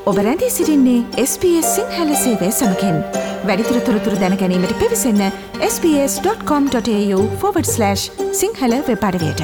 ඔබ රැඳී සිටින්නේ SBS සිංහල සේවය සමගින්. වැඩිදුර තොරතුරු දැන ගැනීමට පිවිසන්න sbs.com.au/සිංහල වෙබ් අඩවියට.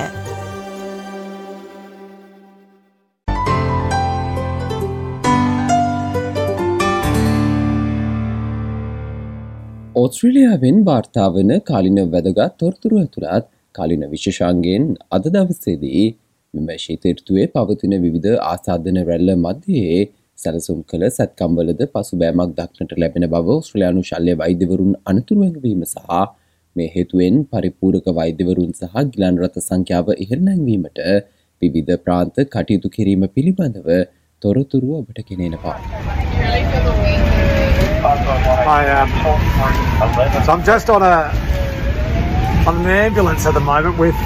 ඕස්ට්‍රේලියාවෙන් වාර්තා වන කාලින වැදගත් තොරතුරු ඇතුළත් කාලින විශේෂාංගයෙන් අද දවසේදී මෙම ශීත ඍතුවේ පවතින විවිධ ආසාදන රැල්ල මැදයේ සැලසුම් කළ සැත්කම්වලද පසුබෑමක් දක්නට ලැබෙන බව ඕස්ට්‍රේලියානු ශල්‍ය වෛද්‍යවරුන් අනතුරු ඇඟවීම සහ මේ හේතුවෙන් පරිපූරක වෛද්‍යවරුන් සහ ගිලන් රථ සංඛ්‍යාව ඉහළ නැංවීමට විවිධ ප්‍රාන්ත කටයුතු කිරීම පිළිබඳව තොරතුරු ඔබට ගෙනෙනවා. So I'm just on an ambulance at the moment with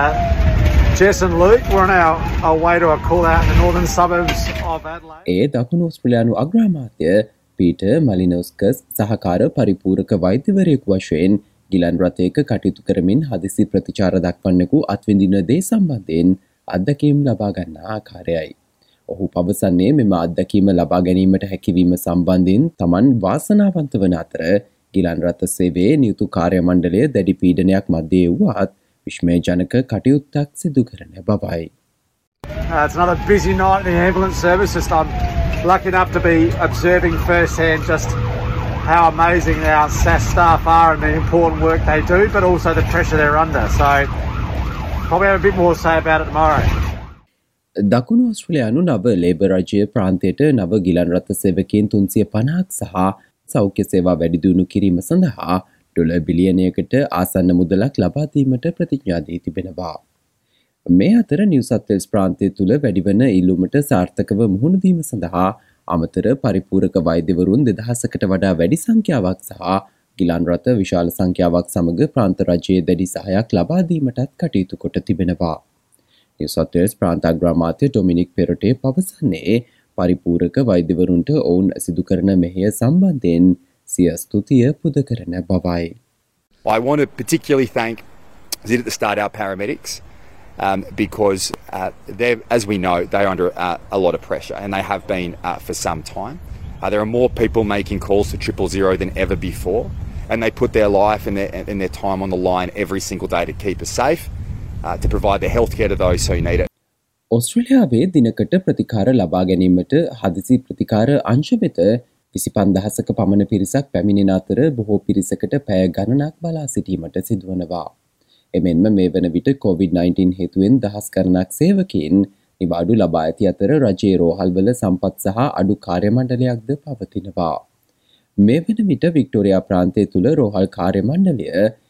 Jess and Luke. We're on our way to a call out in the northern suburbs of Adelaide. ඒ දකුණු ඕස්ට්‍රේලියානු අග්‍රාමාත්‍ය පීටර් මලිනෝස්කස් සහකාර පරිපූරක වෛද්‍යවරයෙකු වශයෙන් ගිලන් රථයක කටයුතු කරමින් හදිසි ප්‍රතිචාර දක්වන්නෙකු අත්විඳින දේ සම්බන්ධයෙන් අත්දැකීම් ලබා ගන්නා ආකාරයයි. ඔහු පවසන්නේ මෙම අත්දැකීම ලබා ගැනීමට හැකිවීම සම්බන්ධයෙන් තමන් වාසනාවන්ත වන අතර ගිලන් රථ සේවයේ නියුතු කාර්ය මණ්ඩලය දැඩි පීඩනයක් මැදේ වුවත් විශ්මයජනක කටයුත්තක් සිදු කරන බවයි. It's another busy night in the ambulance service. I'm lucky enough to be observing firsthand just how amazing our SAS staff are and the important work they do, but also the pressure they're under. So probably have a bit more to say about it tomorrow. දකුණු ඕස්ට්‍රේලියානු නව labour රජය ප්‍රාන්තයට නව ගිලන් රථ සේවකයන් 350ක් සහ සෞඛ්‍ය සේවා වැඩි දියුණු කිරීම සඳහා ඩොලර් බිලියනයකට ආසන්න මුදලක් ලබා දීමට ප්‍රතිඥා දී තිබෙනවා. මේ අතර නිව් සවුත් වේල්ස් ප්‍රාන්තය තුළ වැඩිවන ඉල්ලුමට සාර්ථකව මුහුණ දීම සඳහා අමතර පරිපූරක වෛද්‍යවරුන් 2000කට වඩා වැඩි සංඛ්‍යාවක් සහ ගිලන් රථ විශාල සංඛ්‍යාවක් සමග ප්‍රාන්ත රජයේ දැඩි සහායක් ලබා දීමටත් කටයුතු කොට තිබෙනවා. නිව් සවුත් වේල්ස් ප්‍රාන්ත අග්‍රාමාත්‍ය ඩොමිනික් පෙරටේ පවසන්නේ පරිපූරක වෛද්‍යවරුන්ට ඔවුන් සිදු කරන මෙහෙය සම්බන්ධයෙන් සිය ස්තුතිය පුද කරන බවයි. I want to particularly thank Zit at the Start our paramedics because they're, as we know, they're under a lot of pressure and they have been for some time. There are more people making calls to 000 than ever before and they put their life and their time on the line every single day to keep us safe, to provide the healthcare to those who need it. ඕස්ට්‍රේලියාවේ දිනකට ප්‍රතිකාර ලබා ගැනීමට හදිසි ප්‍රතිකාර අංශ වෙත 25,000ක පමණ පිරිසක් පැමිණෙන අතර බොහෝ පිරිසකට පැය ගණනක් බලා සිටීමට සිදුවනවා. එමෙන්ම මේ වන විට COVID-19 හේතුවෙන් දහස් ගණනක් සේවකයන් නිවාඩු ලබා ඇති අතර රජයේ රෝහල්වල සම්පත් සහ අඩු කාර්ය මණ්ඩලයක්ද පවතිනවා. මේ වන විට වික්ටෝරියා ප්‍රාන්තය තුළ රෝහල් කාර්ය මණ්ඩලය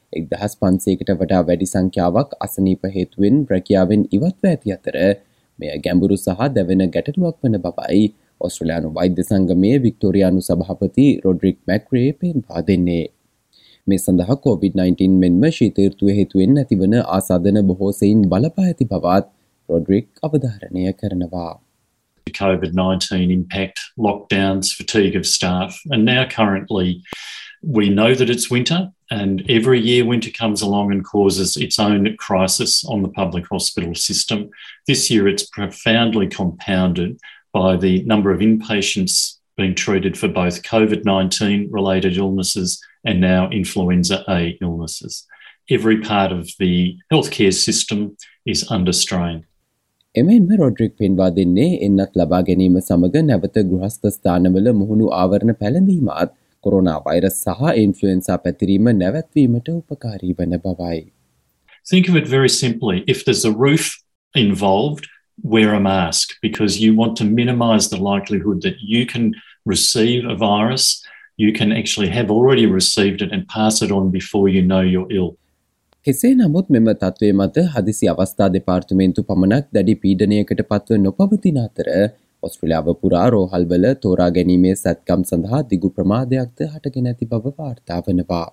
1500කට වඩා වැඩි සංඛ්‍යාවක් අසනීප හේතුවෙන් රැකියාවෙන් ඉවත්ව ඇති අතර මෙය ගැඹුරු සහ දැවෙන ගැටලුවක් වන බවයි ඕස්ට්‍රේලියානු වෛද්‍ය සංගමයේ වික්ටෝරියානු සභාපති රොඩ්රික් මැක්රේ පෙන්වා දෙන්නේ. මේ සඳහා COVID-19 මෙන්ම ශීත ඍතුව හේතුවෙන් ඇතිවන ආසාදන බොහෝ සෙයින් බලපා ඇති බවත් රොඩ්රික් අවධාරණය කරනවා. COVID-19 impact, lockdowns, fatigue of staff, and now currently we know that it's winter and every year winter comes along and causes its own crisis on the public hospital system. This year it's profoundly compounded by the number of inpatients being treated for both COVID-19 related illnesses and now influenza A illnesses. Every part of the healthcare system is under strain. එමෙන්ම රොඩ්රික් පෙන්වා දෙන්නේ එන්නත් ලබා ගැනීම සමග නැවත ගෘහස්ත ස්ථානවල මුහුණු ආවරණ පැළඳීමත් corona virus සහ ඉන්ෆ්ලුවෙන්සා පැතිරීම නැවැත්වීමට උපකාරී වන බවයි. Think of it very simply. If there's a roof involved, wear a mask because you want to minimise the likelihood that you can receive a virus. You can actually have already received it and pass it on before you know you're ill. කෙසේ නමුත් මෙම තත්ත්වය මත හදිසි අවස්ථා දෙපාර්තමේන්තු පමණක් දැඩි පීඩනයකට පත්ව නොපවතින අතර ඔස්ට්‍රේලියාව පුරා රෝහල්වල තෝරා ගැනීමේ සැත්කම් සඳහා දිගු ප්‍රමාදයක්ද හටගෙන ඇති බව වාර්තා වනවා.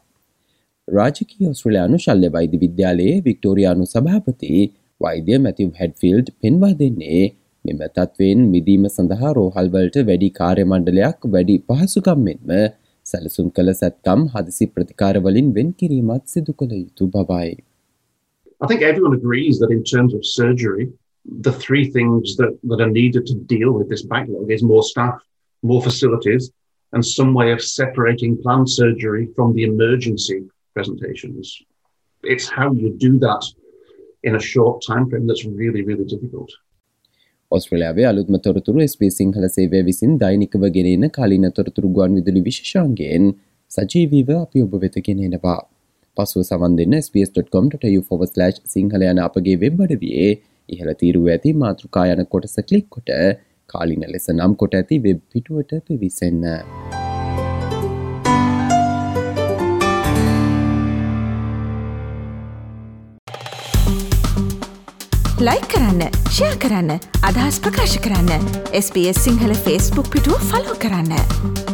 රාජකීය ඔස්ට්‍රේලියානු ශල්‍ය වෛද්‍ය විද්‍යාලයේ වික්ටෝරියානු සභාපති වෛද්‍ය මැතිව් හෙඩ්ෆීල්ඩ් පෙන්වා දෙන්නේ මෙම තත්ත්වයෙන් මිදීම සඳහා රෝහල්වලට වැඩි කාර්ය මණ්ඩලයක් වැඩි පහසුකම් මෙන්ම සැලසුම් කළ සැත්කම් හදිසි ප්‍රතිකාර වලින් වෙන් කිරීමත් සිදු කළ යුතු බවයි. I think everyone agrees that in terms of surgery, the three things that are needed to deal with this backlog is more staff, more facilities, and some way of separating planned surgery from the emergency presentations. It's how you do that in a short time frame that's really, really difficult. ඔස්ට්‍රේලියාවේ අලුත්ම තොරතුරු SBS Sinhala සේවය විසින් දෛනිකව ගෙනෙන කාලීන තොරතුරු ගුවන්විදුලි විශේෂාංගයෙන් සජීවීව අපි ඔබ වෙත ගෙනෙනවා. පසුව සවන් දෙන්න sbs.com.au/සිංහල යන අපගේ වෙබ් අඩවියේ ඉහළ තීරුව ඇති මාතෘකා යන කොටස ක්ලික් කොට කාලීන ලෙස නම් කොට ඇති වෙබ් පිටුවට පිවිසෙන්න. ලයික් කරන්න, ෂෙයා කරන්න, අදහස් ප්‍රකාශ කරන්න. SBS සිංහල Facebook පිටුව ෆලෝ කරන්න.